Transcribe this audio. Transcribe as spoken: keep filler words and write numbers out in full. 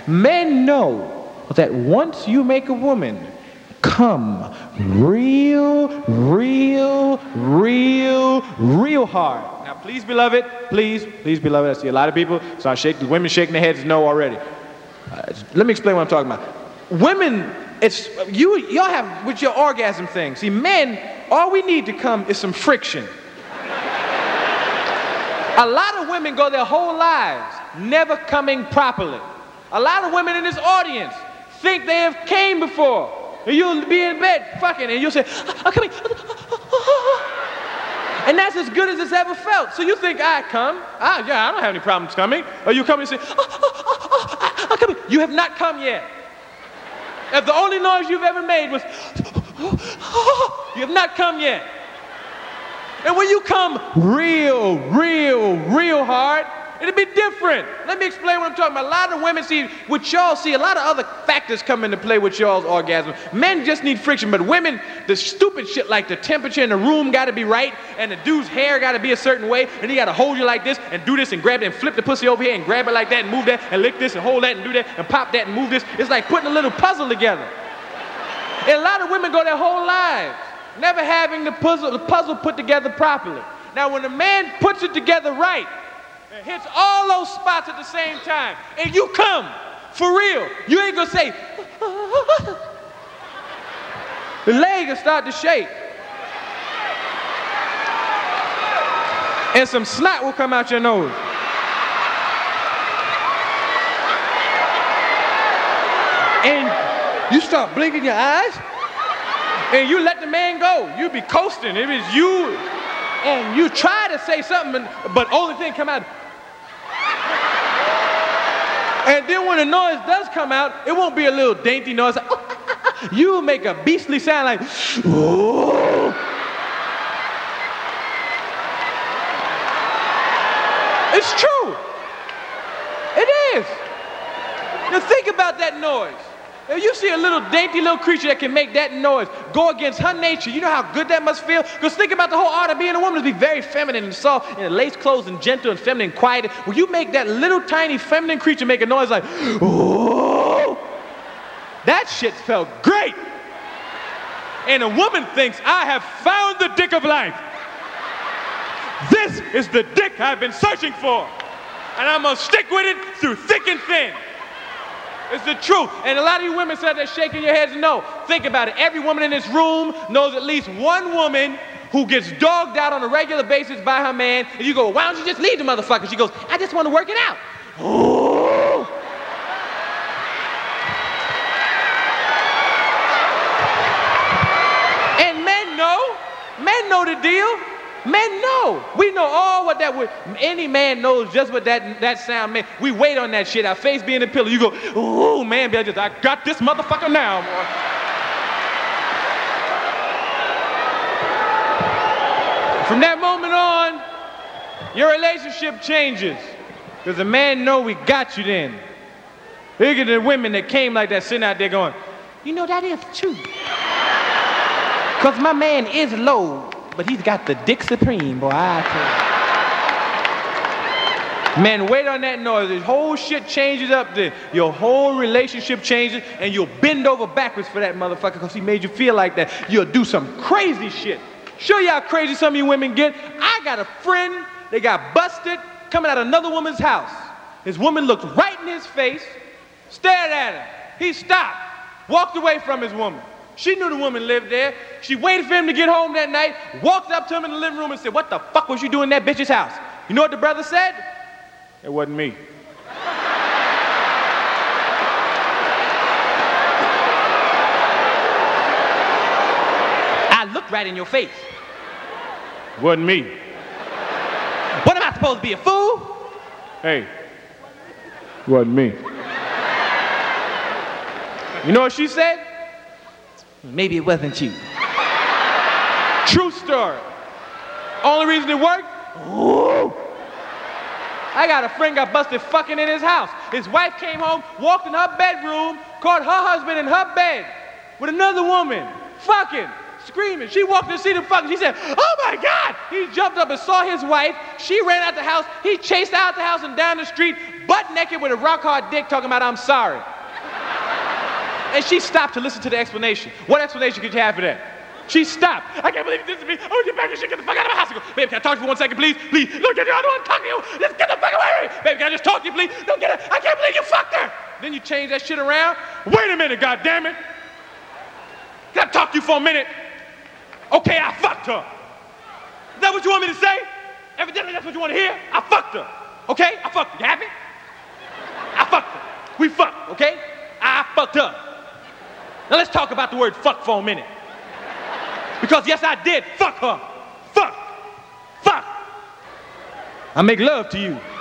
Men know that once you make a woman come real, real, real, real hard. Now, please, beloved, please, please, beloved, I see a lot of people start shaking, women shaking their heads no already. Uh, let me explain what I'm talking about. Women, it's, you, y'all have, with your orgasm thing, see, men, all we need to come is some friction. A lot of women go their whole lives never coming properly. A lot of women in this audience think they have came before. And you'll be in bed fucking and you'll say, I'm coming. And that's as good as it's ever felt. So you think, I come. Ah, yeah, I don't have any problems coming. Or you come and say, oh, oh, oh, oh, I'm coming. You have not come yet. If the only noise you've ever made was, you have not come yet. And when you come real, real, real hard, it'll be different. Let me explain what I'm talking about. A lot of women see, what y'all see, a lot of other factors come into play with y'all's orgasm. Men just need friction, but women, the stupid shit like the temperature in the room got to be right, and the dude's hair got to be a certain way, and he got to hold you like this, and do this, and grab it, and flip the pussy over here, and grab it like that, and move that, and lick this, and hold that, and do that, and pop that, and move this. It's like putting a little puzzle together. And a lot of women go their whole lives never having the puzzle, the puzzle put together properly. Now, when a man puts it together right, and hits all those spots at the same time, and you come, for real, you ain't gonna say, the leg will start to shake. And some snot will come out your nose. And you start blinking your eyes, and you let the man go. You be coasting. It is you, and you try to say something, but only thing come out. And then when the noise does come out, it won't be a little dainty noise. Like, you'll make a beastly sound like, oh. It's true. It is. Now think about that noise. If you see a little dainty little creature that can make that noise go against her nature, you know how good that must feel? Because think about the whole art of being a woman, to be very feminine and soft and lace clothes and gentle and feminine and quiet. When you make that little tiny feminine creature make a noise like, oh, that shit felt great. And a woman thinks, I have found the dick of life. This is the dick I've been searching for. And I'm going to stick with it through thick and thin. It's the truth. And a lot of you women said they're shaking your heads no. Think about it. Every woman in this room knows at least one woman who gets dogged out on a regular basis by her man. And you go, why don't you just leave the motherfucker? She goes, I just want to work it out. Ooh. And men know. Men know the deal. Men know. We know all what that would. Any man knows just what that that sound meant. We wait on that shit. Our face being the pillow. You go, oh man, I just I got this motherfucker now, boy. From that moment on, your relationship changes. Because the man know we got you then. Look at the women that came like that sitting out there going, you know, that is true. Because my man is low. But he's got the dick supreme, boy, I tell you. Man, wait on that noise. This whole shit changes up then. Your whole relationship changes, and you'll bend over backwards for that motherfucker because he made you feel like that. You'll do some crazy shit. Show you how crazy some of you women get. I got a friend, they got busted coming out of another woman's house. His woman looked right in his face, stared at him. He stopped, walked away from his woman. She knew the woman lived there. She waited for him to get home that night, walked up to him in the living room and said, what the fuck was you doing in that bitch's house? You know what the brother said? It wasn't me. I looked right in your face. It wasn't me. What am I supposed to be, a fool? Hey, it wasn't me. You know what she said? Maybe it wasn't you. True story. Only reason it worked? Ooh. I got a friend got busted fucking in his house. His wife came home, walked in her bedroom, caught her husband in her bed with another woman, fucking, screaming. She walked in to see them fucking. She said, oh my God! He jumped up and saw his wife. She ran out the house. He chased out the house and down the street, butt naked with a rock hard dick talking about I'm sorry. And she stopped to listen to the explanation. What explanation could you have for that? She stopped. I can't believe you did this to me. Oh, get back and shit. Get the fuck out of my house. I go, babe, can I talk to you for one second, please? Please. Look at you. I don't want to talk to you. Just get the fuck away from me. Babe, can I just talk to you, please? Don't get it. I can't believe you fucked her. Then you change that shit around. Wait a minute, goddammit. Can I talk to you for a minute? Okay, I fucked her. Is that what you want me to say? Evidently, that's what you want to hear. I fucked her. Okay? I fucked her. You happy? I fucked her. We fucked, okay? I fucked her. Now let's talk about the word fuck for a minute. Because yes, I did fuck her. Fuck. Fuck. I make love to you.